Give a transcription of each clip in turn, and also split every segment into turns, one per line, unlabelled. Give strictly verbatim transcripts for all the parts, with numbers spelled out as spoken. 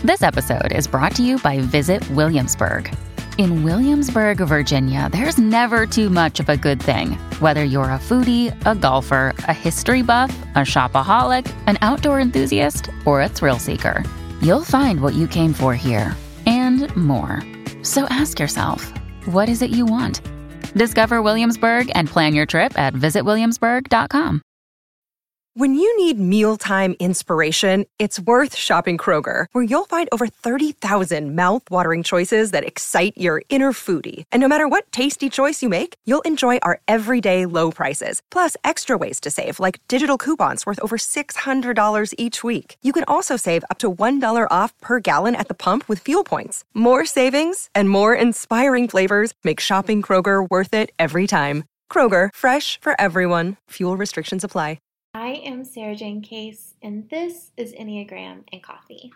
This episode is brought to you by Visit Williamsburg. In Williamsburg, Virginia, there's never too much of a good thing. Whether you're a foodie, a golfer, a history buff, a shopaholic, an outdoor enthusiast, or a thrill seeker, you'll find what you came for here and more. So ask yourself, what is it you want? Discover Williamsburg and plan your trip at visit williamsburg dot com.
When you need mealtime inspiration, it's worth shopping Kroger, where you'll find over thirty thousand mouth-watering choices that excite your inner foodie. And no matter what tasty choice you make, you'll enjoy our everyday low prices, plus extra ways to save, like digital coupons worth over six hundred dollars each week. You can also save up to one dollar off per gallon at the pump with fuel points. More savings and more inspiring flavors make shopping Kroger worth it every time. Kroger, fresh for everyone. Fuel restrictions apply.
I am Sarah Jane Case, and this is Enneagram and Coffee.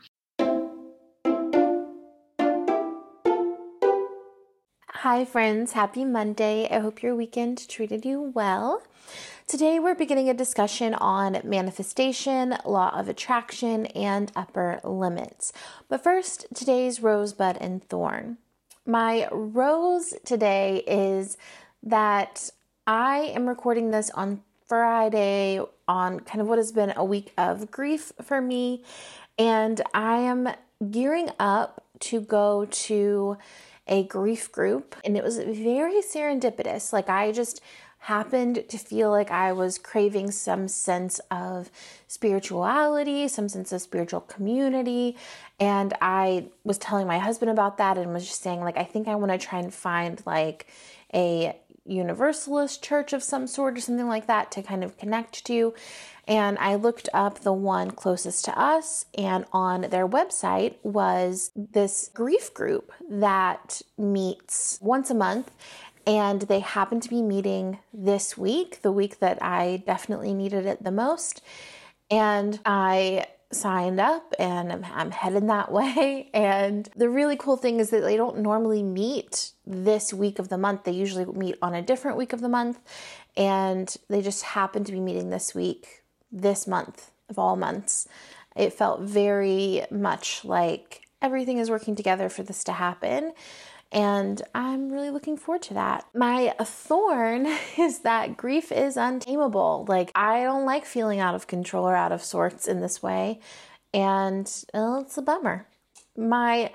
Hi friends, happy Monday. I hope your weekend treated you well. Today we're beginning a discussion on manifestation, law of attraction, and upper limits. But first, today's rosebud and thorn. My rose today is that I am recording this on Friday on kind of what has been a week of grief for me, and I am gearing up to go to a grief group, and it was very serendipitous. Like, I just happened to feel like I was craving some sense of spirituality, some sense of spiritual community, and I was telling my husband about that and was just saying, like, I think I want to try and find like a Universalist church of some sort or something like that to kind of connect to. And I looked up the one closest to us, and on their website was this grief group that meets once a month, and they happen to be meeting this week, the week that I definitely needed it the most. And I signed up and I'm, I'm headed that way. And the really cool thing is that they don't normally meet this week of the month. They usually meet on a different week of the month, and they just happen to be meeting this week, this month of all months. It felt very much like everything is working together for this to happen. And I'm really looking forward to that. My thorn is that grief is untamable. Like, I don't like feeling out of control or out of sorts in this way. And well, it's a bummer. My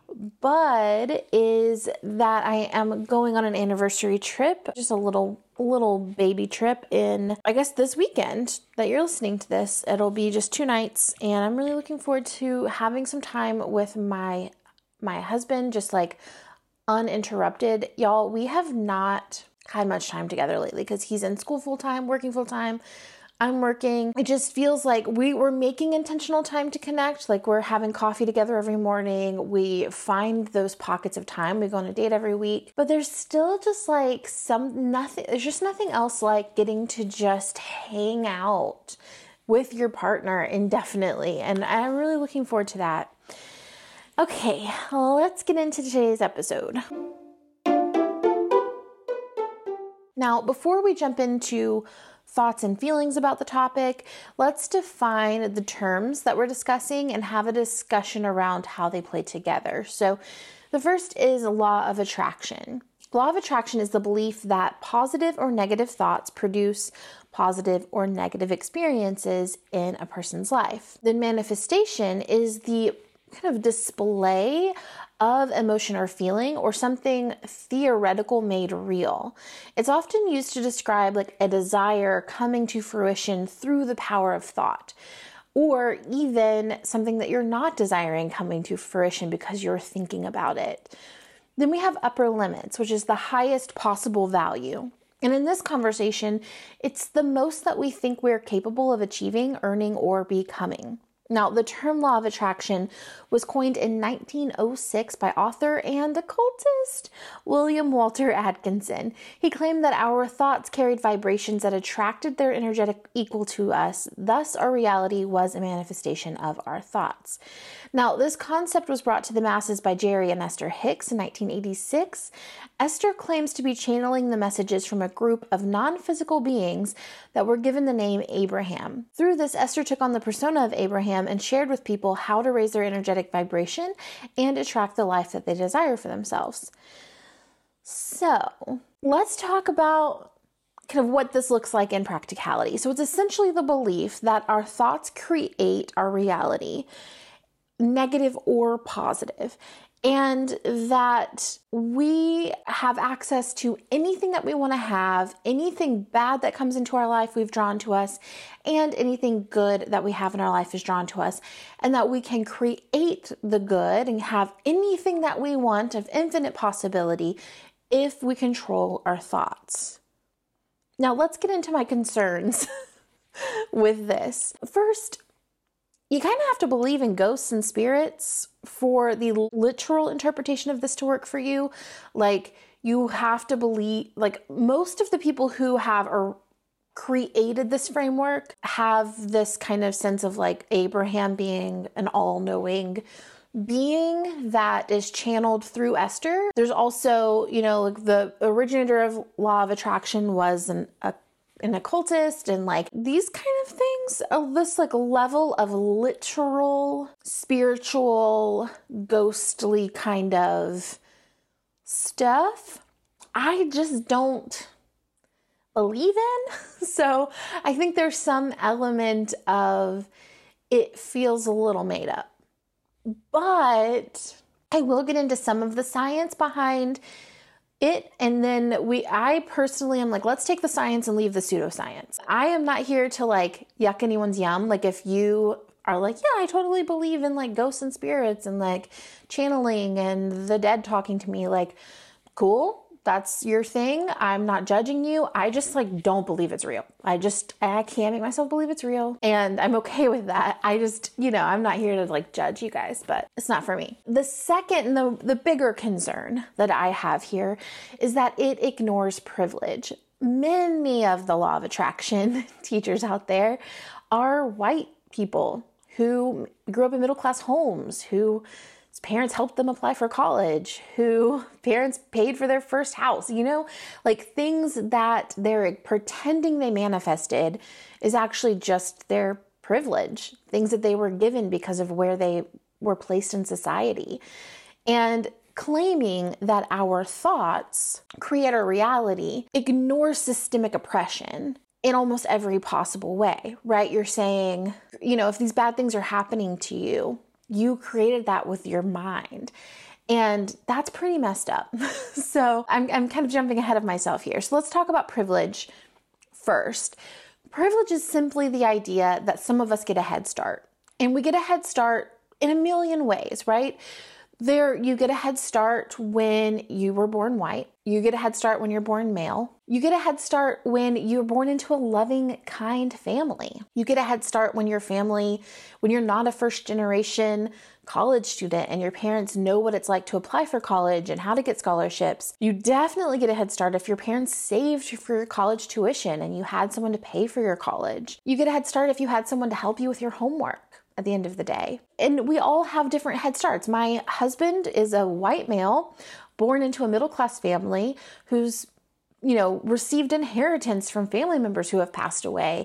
bud is that I am going on an anniversary trip, just a little little baby trip in, I guess, this weekend that you're listening to this. It'll be just two nights, and I'm really looking forward to having some time with my my husband, just like uninterrupted. Y'all, we have not had much time together lately because he's in school full time, working full time. I'm working. It just feels like we were making intentional time to connect. Like, we're having coffee together every morning. We find those pockets of time. We go on a date every week, but there's still just like some, nothing, there's just nothing else like getting to just hang out with your partner indefinitely. And I'm really looking forward to that. Okay, well, let's get into today's episode. Now, before we jump into thoughts and feelings about the topic, let's define the terms that we're discussing and have a discussion around how they play together. So the first is law of attraction. Law of attraction is the belief that positive or negative thoughts produce positive or negative experiences in a person's life. Then manifestation is the kind of display of emotion or feeling or something theoretical made real. It's often used to describe like a desire coming to fruition through the power of thought, or even something that you're not desiring coming to fruition because you're thinking about it. Then we have upper limits, which is the highest possible value. And in this conversation, it's the most that we think we're capable of achieving, earning, or becoming. Now, the term law of attraction was coined in nineteen oh six by author and occultist William Walter Atkinson. He claimed that our thoughts carried vibrations that attracted their energetic equal to us. Thus, our reality was a manifestation of our thoughts. Now, this concept was brought to the masses by Jerry and Esther Hicks in nineteen eighty-six. Esther claims to be channeling the messages from a group of non-physical beings that were given the name Abraham. Through this, Esther took on the persona of Abraham Abraham and shared with people how to raise their energetic vibration and attract the life that they desire for themselves. So let's talk about kind of what this looks like in practicality. So it's essentially the belief that our thoughts create our reality, negative or positive, and that we have access to anything that we want to have, anything bad that comes into our life we've drawn to us, and anything good that we have in our life is drawn to us, and that we can create the good and have anything that we want of infinite possibility if we control our thoughts. Now let's get into my concerns with this. First, you kind of have to believe in ghosts and spirits for the literal interpretation of this to work for you. Like, you have to believe, like, most of the people who have or created this framework have this kind of sense of like Abraham being an all-knowing being that is channeled through Esther. There's also, you know, like the originator of law of attraction was an a an occultist, and like these kind of things, uh, this like level of literal, spiritual, ghostly kind of stuff, I just don't believe in. So I think there's some element of it feels a little made up. But I will get into some of the science behind it. And then we, I personally am like, let's take the science and leave the pseudoscience. I am not here to like yuck anyone's yum. Like if you are like, yeah, I totally believe in like ghosts and spirits and like channeling and the dead talking to me, like, cool. That's your thing. I'm not judging you. I just like don't believe it's real. I just, I can't make myself believe it's real. And I'm okay with that. I just, you know, I'm not here to like judge you guys, but it's not for me. The second and the, the bigger concern that I have here is that it ignores privilege. Many of the law of attraction teachers out there are white people who grew up in middle-class homes, who parents helped them apply for college, who parents paid for their first house, you know, like things that they're pretending they manifested is actually just their privilege, things that they were given because of where they were placed in society. And claiming that our thoughts create our reality ignores systemic oppression in almost every possible way, right? You're saying, you know, if these bad things are happening to you, you created that with your mind. And that's pretty messed up. So I'm, I'm kind of jumping ahead of myself here. So let's talk about privilege first. Privilege is simply the idea that some of us get a head start. And we get a head start in a million ways, right? There, you get a head start when you were born white. You get a head start when you're born male. You get a head start when you're born into a loving, kind family. You get a head start when your family, when you're not a first generation college student and your parents know what it's like to apply for college and how to get scholarships. You definitely get a head start if your parents saved for your college tuition and you had someone to pay for your college. You get a head start if you had someone to help you with your homework at the end of the day. And we all have different head starts. My husband is a white male born into a middle-class family who's, you know, received inheritance from family members who have passed away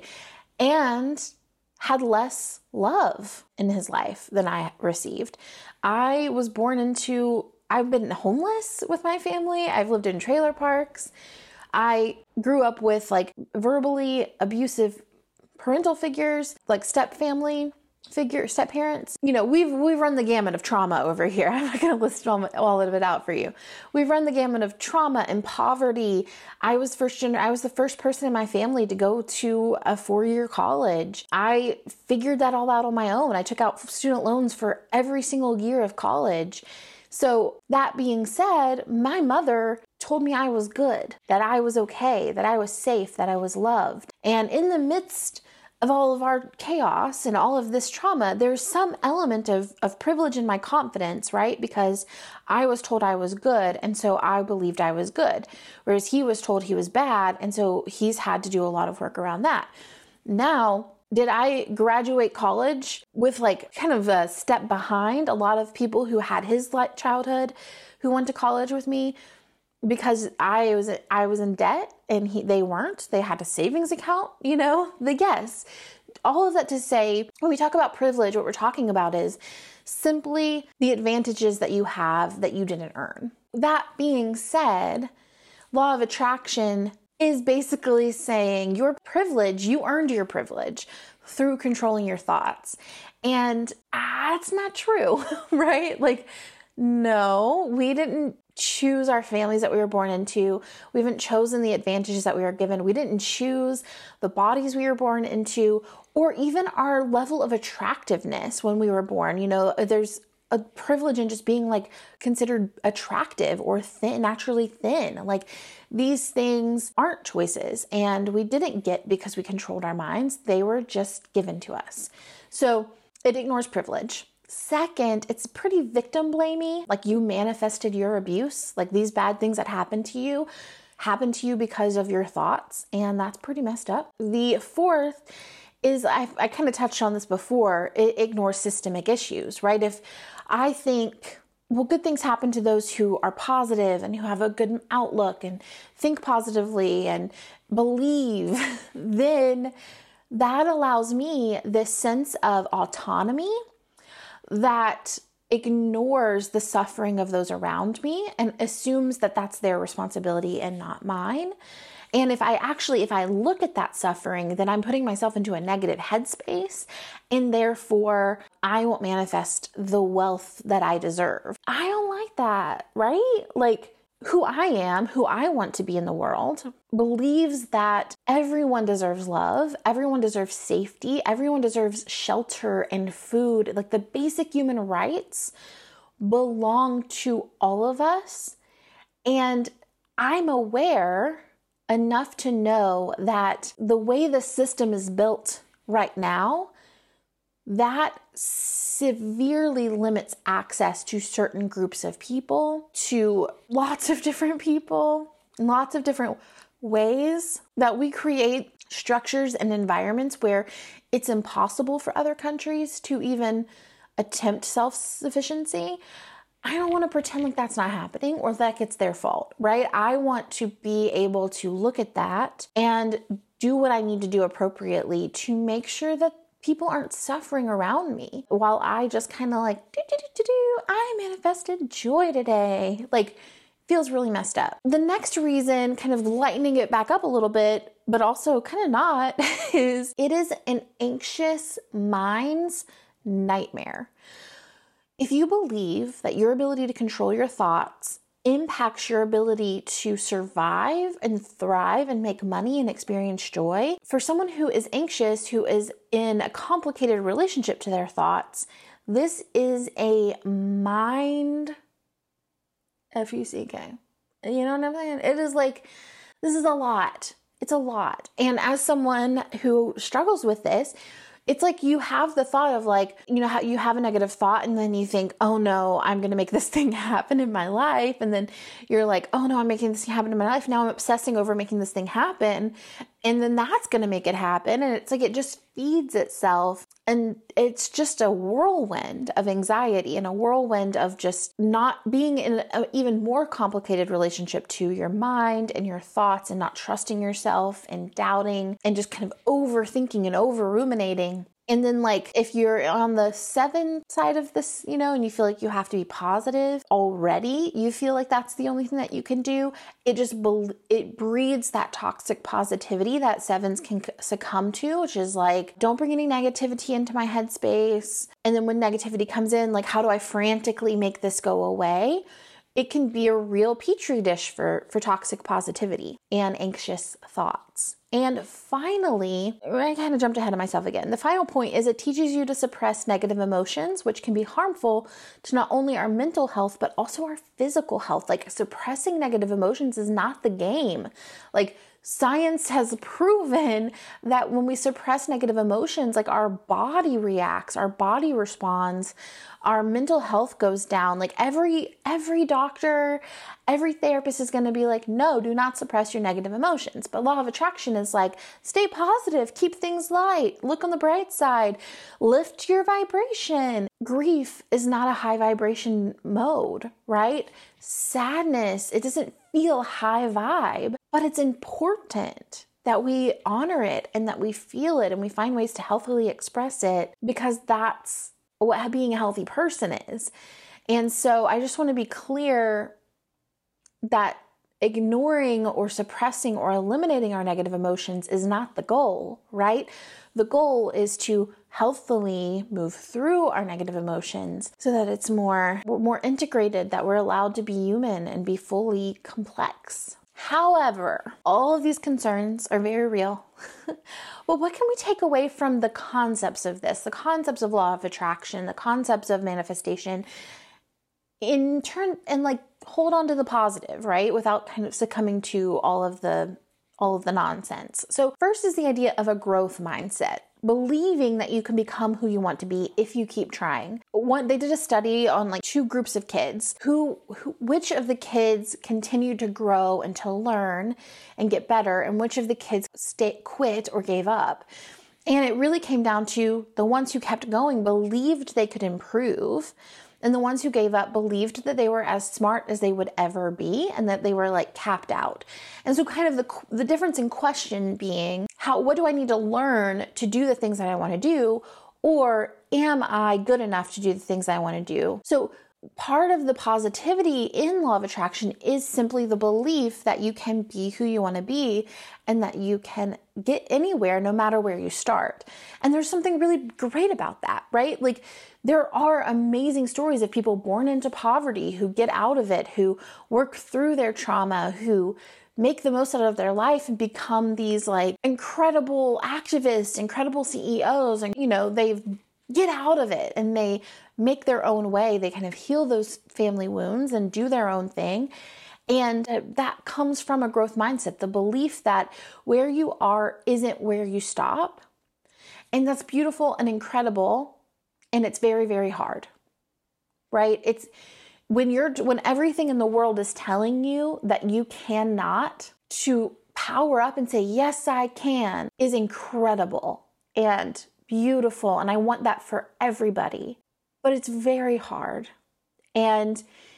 and had less love in his life than I received. I was born into, I've been homeless with my family. I've lived in trailer parks. I grew up with like verbally abusive parental figures, like step family figure, step parents. You know, we've we've run the gamut of trauma over here. I'm not going to list all, all of it out for you. We've run the gamut of trauma and poverty. I was first gener- I was the first person in my family to go to a four-year college. I figured that all out on my own. I took out student loans for every single year of college. So that being said, my mother told me I was good, that I was okay, that I was safe, that I was loved. And in the midst of all of our chaos and all of this trauma, there's some element of, of privilege in my confidence, right? Because I was told I was good, and so I believed I was good. Whereas he was told he was bad, and so he's had to do a lot of work around that. Now, did I graduate college with like kind of a step behind a lot of people who had his childhood who went to college with me? Because I was I was in debt and he, they weren't. They had a savings account, you know, the yes. all of that to say, when we talk about privilege, what we're talking about is simply the advantages that you have that you didn't earn. That being said, law of attraction is basically saying your privilege, you earned your privilege through controlling your thoughts. And that's not true, right? Like, no, we didn't choose our families that we were born into. We haven't chosen the advantages that we were given. We didn't choose the bodies we were born into, or even our level of attractiveness when we were born. You know, there's a privilege in just being like considered attractive or thin, naturally thin. Like, these things aren't choices, and we didn't get because we controlled our minds. They were just given to us. So it ignores privilege. Second, it's pretty victim blamey. Like, you manifested your abuse. Like, these bad things that happened to you happened to you because of your thoughts, and that's pretty messed up. The fourth is, I, I kind of touched on this before, it ignores systemic issues, right? If I think, well, good things happen to those who are positive and who have a good outlook and think positively and believe, then that allows me this sense of autonomy that ignores the suffering of those around me and assumes that that's their responsibility and not mine. And if I actually, if I look at that suffering, then I'm putting myself into a negative headspace, and therefore I won't manifest the wealth that I deserve. I don't like that, right? Like, who I am, who I want to be in the world, believes that everyone deserves love, everyone deserves safety, everyone deserves shelter and food. Like, the basic human rights belong to all of us. And I'm aware enough to know that the way the system is built right now, that severely limits access to certain groups of people, to lots of different people, lots of different ways that we create structures and environments where it's impossible for other countries to even attempt self-sufficiency. I don't want to pretend like that's not happening or like it's their fault, right? I want to be able to look at that and do what I need to do appropriately to make sure that people aren't suffering around me while I just kind of like, do, do, do, do, do, I manifested joy today. Like, feels really messed up. The next reason, kind of lightening it back up a little bit, but also kind of not, is it is an anxious mind's nightmare. If you believe that your ability to control your thoughts impacts your ability to survive and thrive and make money and experience joy, for someone who is anxious, who is in a complicated relationship to their thoughts, this is a mind F U C K. You know what I'm saying? It is like, this is a lot. It's a lot. And as someone who struggles with this, it's like you have the thought of like, you know, how you have a negative thought and then you think, oh no, I'm going to make this thing happen in my life. And then you're like, oh no, I'm making this thing happen in my life. Now I'm obsessing over making this thing happen. And then that's going to make it happen. And it's like, it just feeds itself. And it's just a whirlwind of anxiety and a whirlwind of just not being in an even more complicated relationship to your mind and your thoughts and not trusting yourself and doubting and just kind of overthinking and over ruminating. And then like, if you're on the seven side of this, you know, and you feel like you have to be positive already, you feel like that's the only thing that you can do. It just, it breeds that toxic positivity that sevens can succumb to, which is like, don't bring any negativity into my headspace. And then when negativity comes in, like, how do I frantically make this go away? It can be a real petri dish for, for toxic positivity and anxious thoughts. And finally, I kind of jumped ahead of myself again. The final point is it teaches you to suppress negative emotions, which can be harmful to not only our mental health, but also our physical health. Like, suppressing negative emotions is not the game. Like, science has proven that when we suppress negative emotions, like, our body reacts, our body responds, our mental health goes down. Like, every every doctor, every therapist is going to be like, no, do not suppress your negative emotions. But law of attraction is like, stay positive, keep things light, look on the bright side, lift your vibration. Grief is not a high vibration mode, right? Sadness, it doesn't feel high vibe, but it's important. that we honor it and that we feel it and we find ways to healthily express it, because that's what being a healthy person is. And so I just want to be clear that ignoring or suppressing or eliminating our negative emotions is not the goal, right? The goal is to healthily move through our negative emotions so that it's more, more integrated, that we're allowed to be human and be fully complex. However, all of these concerns are very real. Well, what can we take away from the concepts of this, the concepts of law of attraction, the concepts of manifestation, in turn, and like hold on to the positive, right? Without kind of succumbing to all of the all of the nonsense. So first is the idea of a growth mindset, believing that you can become who you want to be if you keep trying. One, they did a study on like two groups of kids who, who which of the kids continued to grow and to learn and get better, and which of the kids stay, quit or gave up. And it really came down to the ones who kept going believed they could improve, and the ones who gave up believed that they were as smart as they would ever be and that they were like capped out. And so kind of the the difference in question being, how what do I need to learn to do the things that I want to do? Or am I good enough to do the things I want to do? So part of the positivity in law of attraction is simply the belief that you can be who you want to be and that you can get anywhere no matter where you start. And there's something really great about that, right? Like there are amazing stories of people born into poverty who get out of it, who work through their trauma, who make the most out of their life and become these like incredible activists, incredible C E Os, and you know, they've get out of it and they make their own way. They kind of heal those family wounds and do their own thing. And that comes from a growth mindset, the belief that where you are isn't where you stop. And that's beautiful and incredible. And it's very, very hard, right? It's when you're, when everything in the world is telling you that you cannot, to power up and say, yes, I can, is incredible and beautiful. And I want that for everybody, but it's very hard and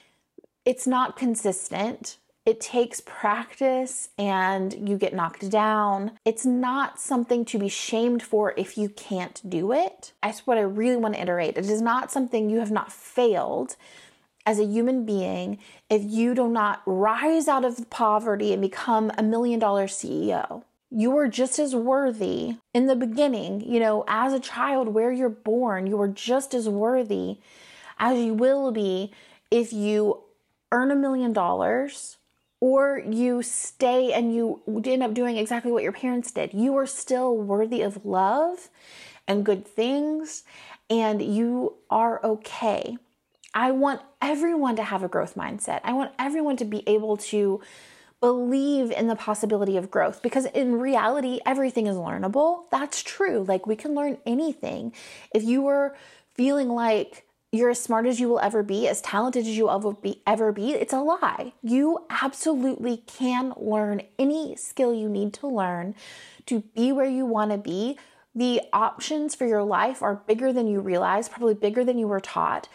it's not consistent. It takes practice and you get knocked down. It's not something to be shamed for if you can't do it. That's what I really want to iterate. It is not something you have not failed as a human being if you do not rise out of poverty and become a million dollar C E O. You are just as worthy in the beginning, you know, as a child where you're born, you are just as worthy as you will be if you earn a million dollars or you stay and you end up doing exactly what your parents did. You are still worthy of love and good things, and you are okay. I want everyone to have a growth mindset. I want everyone to be able to believe in the possibility of growth, because in reality, everything is learnable. That's true. Like we can learn anything. If you were feeling like you're as smart as you will ever be, as talented as you will ever be, ever be, it's a lie. You absolutely can learn any skill you need to learn to be where you want to be. The options for your life are bigger than you realize, probably bigger than you were taught,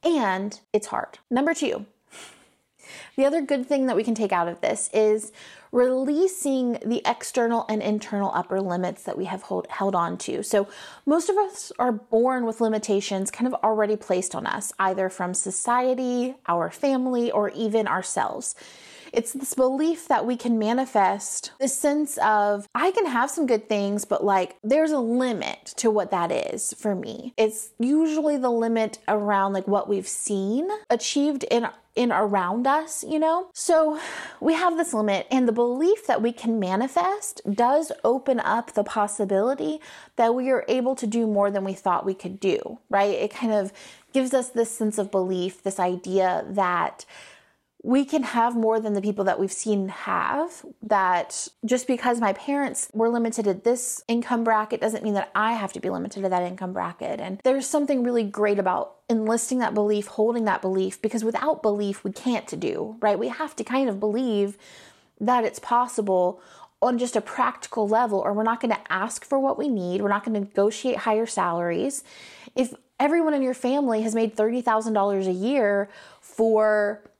and it's hard. Number two, the other good thing that we can take out of this is releasing the external and internal upper limits that we have hold, held on to. So most of us are born with limitations kind of already placed on us, either from society, our family, or even ourselves. It's this belief that we can manifest this sense of, I can have some good things, but like there's a limit to what that is for me. It's usually the limit around like what we've seen achieved in in around us, you know? So we have this limit, and the belief that we can manifest does open up the possibility that we are able to do more than we thought we could do, right? It kind of gives us this sense of belief, this idea that we can have more than the people that we've seen have, that just because my parents were limited at this income bracket doesn't mean that I have to be limited to that income bracket. And there's something really great about enlisting that belief, holding that belief, because without belief, we can't do, right? We have to kind of believe that it's possible on just a practical level, or we're not going to ask for what we need. We're not going to negotiate higher salaries. If everyone in your family has made thirty thousand dollars a year for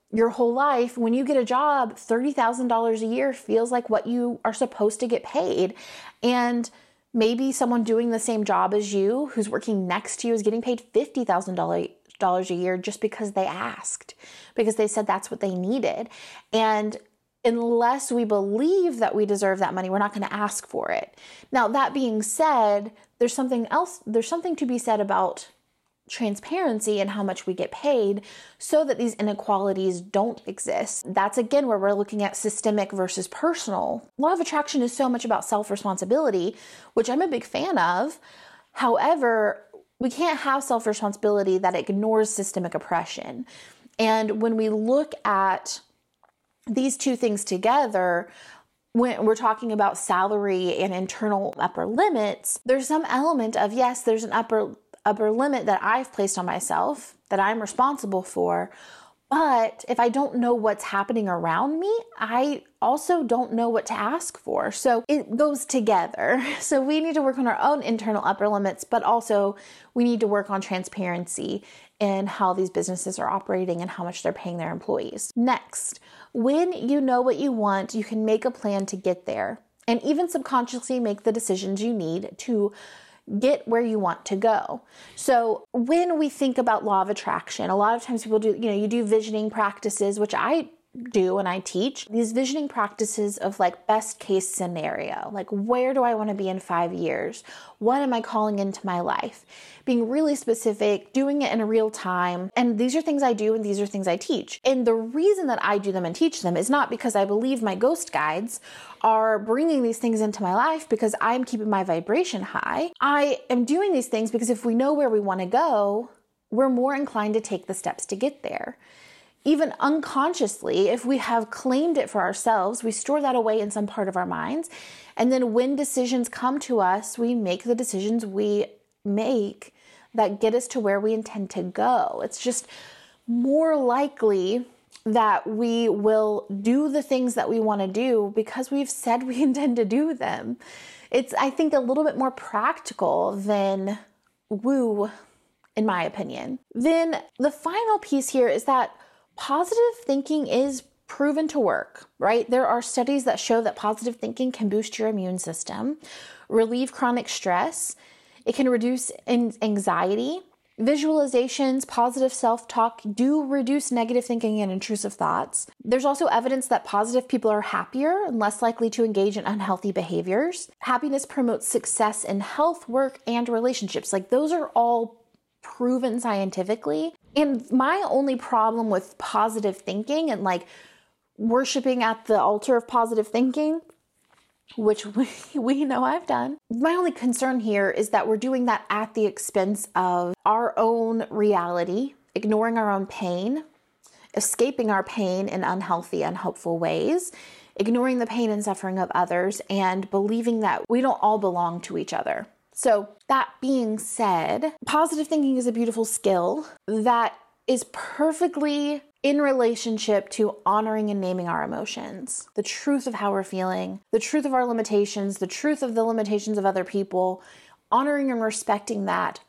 your whole life, when you get a job, thirty thousand dollars a year feels like what you are supposed to get paid. And maybe someone doing the same job as you, who's working next to you, is getting paid fifty thousand dollars a year just because they asked, because they said that's what they needed. And unless we believe that we deserve that money, we're not going to ask for it. Now, that being said, there's something else, there's something to be said about transparency and how much we get paid so that these inequalities don't exist. That's again where we're looking at systemic versus personal. Law of attraction is so much about self-responsibility, which I'm a big fan of. However, we can't have self-responsibility that ignores systemic oppression. And when we look at these two things together, when we're talking about salary and internal upper limits, there's some element of, yes, there's an upper upper limit that I've placed on myself that I'm responsible for. But if I don't know what's happening around me, I also don't know what to ask for. So it goes together. So we need to work on our own internal upper limits, but also we need to work on transparency in how these businesses are operating and how much they're paying their employees. Next, when you know what you want, you can make a plan to get there and even subconsciously make the decisions you need to get where you want to go. So when we think about law of attraction, a lot of times people do, you know, you do visioning practices, which I do and I teach these visioning practices of like best case scenario, like where do I want to be in five years? What am I calling into my life? Being really specific, doing it in a real time. And these are things I do and these are things I teach. And the reason that I do them and teach them is not because I believe my ghost guides are bringing these things into my life because I'm keeping my vibration high. I am doing these things because if we know where we want to go, we're more inclined to take the steps to get there. Even unconsciously, if we have claimed it for ourselves, we store that away in some part of our minds. And then when decisions come to us, we make the decisions we make that get us to where we intend to go. It's just more likely that we will do the things that we want to do because we've said we intend to do them. It's, I think, a little bit more practical than woo, in my opinion. Then the final piece here is that positive thinking is proven to work, right? There are studies that show that positive thinking can boost your immune system, relieve chronic stress. It can reduce anxiety. Visualizations, positive self-talk do reduce negative thinking and intrusive thoughts. There's also evidence that positive people are happier and less likely to engage in unhealthy behaviors. Happiness promotes success in health, work, and relationships. Like those are all proven scientifically. And my only problem with positive thinking and like worshiping at the altar of positive thinking, which we, we know I've done. My only concern here is that we're doing that at the expense of our own reality, ignoring our own pain, escaping our pain in unhealthy, unhelpful ways, ignoring the pain and suffering of others, and believing that we don't all belong to each other. So that being said, positive thinking is a beautiful skill that is perfectly in relationship to honoring and naming our emotions, the truth of how we're feeling, the truth of our limitations, the truth of the limitations of other people, honoring and respecting that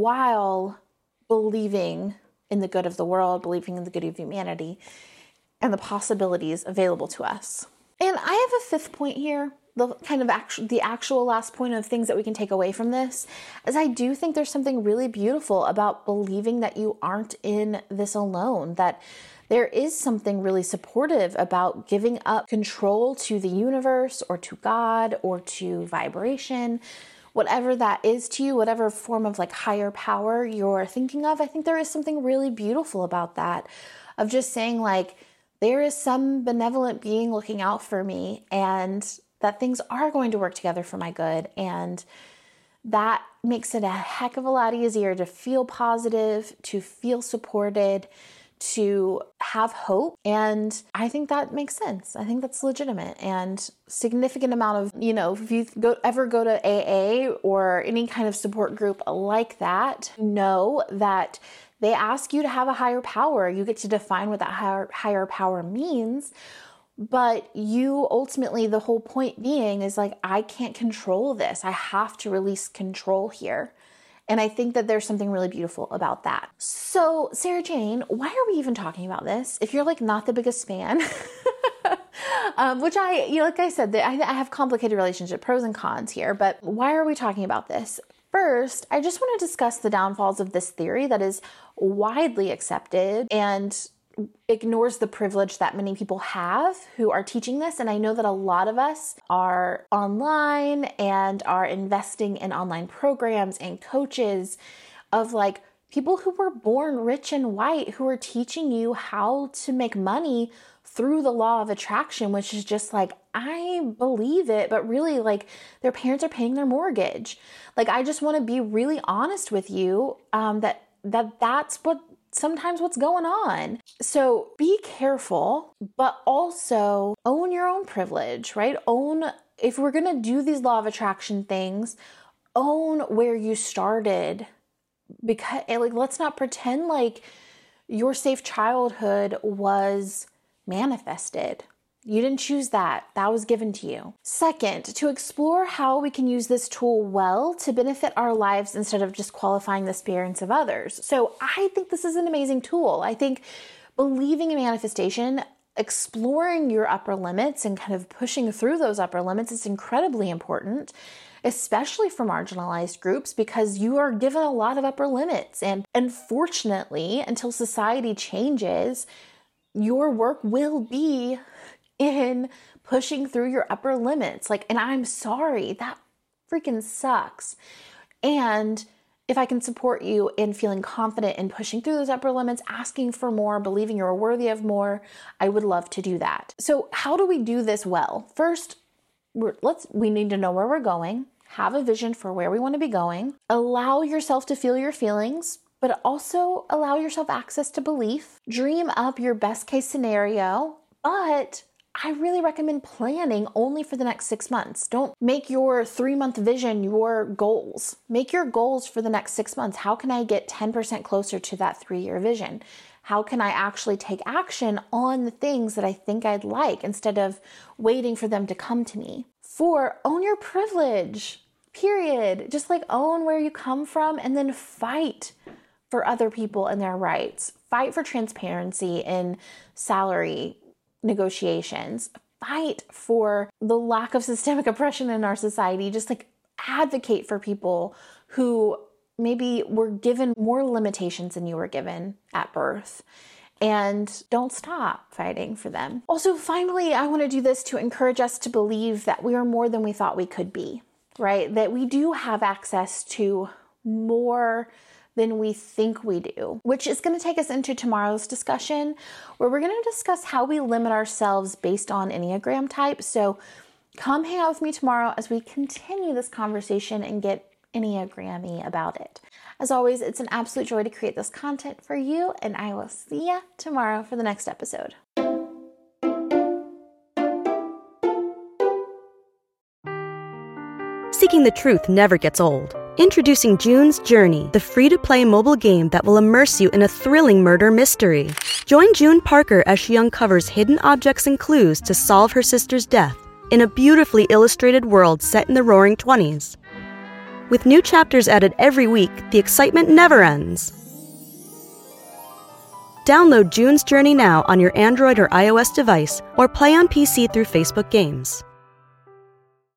while believing in the good of the world, believing in the good of humanity, and the possibilities available to us. And I have a fifth point here. The kind of actual, the actual last point of things that we can take away from this is I do think there's something really beautiful about believing that you aren't in this alone, that there is something really supportive about giving up control to the universe or to God or to vibration, whatever that is to you, whatever form of like higher power you're thinking of. I think there is something really beautiful about that, of just saying like, there is some benevolent being looking out for me and that things are going to work together for my good. And that makes it a heck of a lot easier to feel positive, to feel supported, to have hope. And I think that makes sense. I think that's legitimate and significant amount of, you know, if you go, ever go to A A or any kind of support group like that, know that they ask you to have a higher power. You get to define what that higher, higher power means. But you ultimately, the whole point being is like, I can't control this. I have to release control here. And I think that there's something really beautiful about that. So, Sarah Jane, why are we even talking about this? If you're like not the biggest fan, um, which I, you know, like I said, I, I have complicated relationship pros and cons here, but why are we talking about this? First, I just want to discuss the downfalls of this theory that is widely accepted and ignores the privilege that many people have who are teaching this. And I know that a lot of us are online and are investing in online programs and coaches of like people who were born rich and white, who are teaching you how to make money through the law of attraction, which is just like, I believe it, but really like their parents are paying their mortgage. Like, I just want to be really honest with you um, that, that that's what sometimes what's going on. So be careful, but also own your own privilege, right? Own, if we're going to do these law of attraction things, own where you started. Because like, let's not pretend like your safe childhood was manifested. You didn't choose that. That was given to you. Second, to explore how we can use this tool well to benefit our lives instead of just qualifying the experience of others. So I think this is an amazing tool. I think believing in manifestation, exploring your upper limits and kind of pushing through those upper limits is incredibly important, especially for marginalized groups, because you are given a lot of upper limits. And unfortunately, until society changes, your work will be in pushing through your upper limits. Like, and I'm sorry, that freaking sucks. And if I can support you in feeling confident in pushing through those upper limits, asking for more, believing you're worthy of more, I would love to do that. So how do we do this well? First, we're, let's, we need to know where we're going, have a vision for where we want to be going, allow yourself to feel your feelings, but also allow yourself access to belief, dream up your best case scenario, but I really recommend planning only for the next six months. Don't make your three-month vision your goals. Make your goals for the next six months. How can I get ten percent closer to that three-year vision? How can I actually take action on the things that I think I'd like instead of waiting for them to come to me? Four, own your privilege, period. Just like own where you come from and then fight for other people and their rights. Fight for transparency in salary negotiations. Fight for the lack of systemic oppression in our society. Just like advocate for people who maybe were given more limitations than you were given at birth. And don't stop fighting for them. Also, finally, I want to do this to encourage us to believe that we are more than we thought we could be, right? That we do have access to more than we think we do, which is going to take us into tomorrow's discussion, where we're going to discuss how we limit ourselves based on Enneagram type. So come hang out with me tomorrow as we continue this conversation and get Enneagrammy about it. As always, it's an absolute joy to create this content for you, and I will see ya tomorrow for the next episode.
Seeking the truth never gets old. Introducing June's Journey, the free-to-play mobile game that will immerse you in a thrilling murder mystery. Join June Parker as she uncovers hidden objects and clues to solve her sister's death in a beautifully illustrated world set in the Roaring Twenties. With new chapters added every week, the excitement never ends. Download June's Journey now on your Android or iOS device, or play on P C through Facebook Games.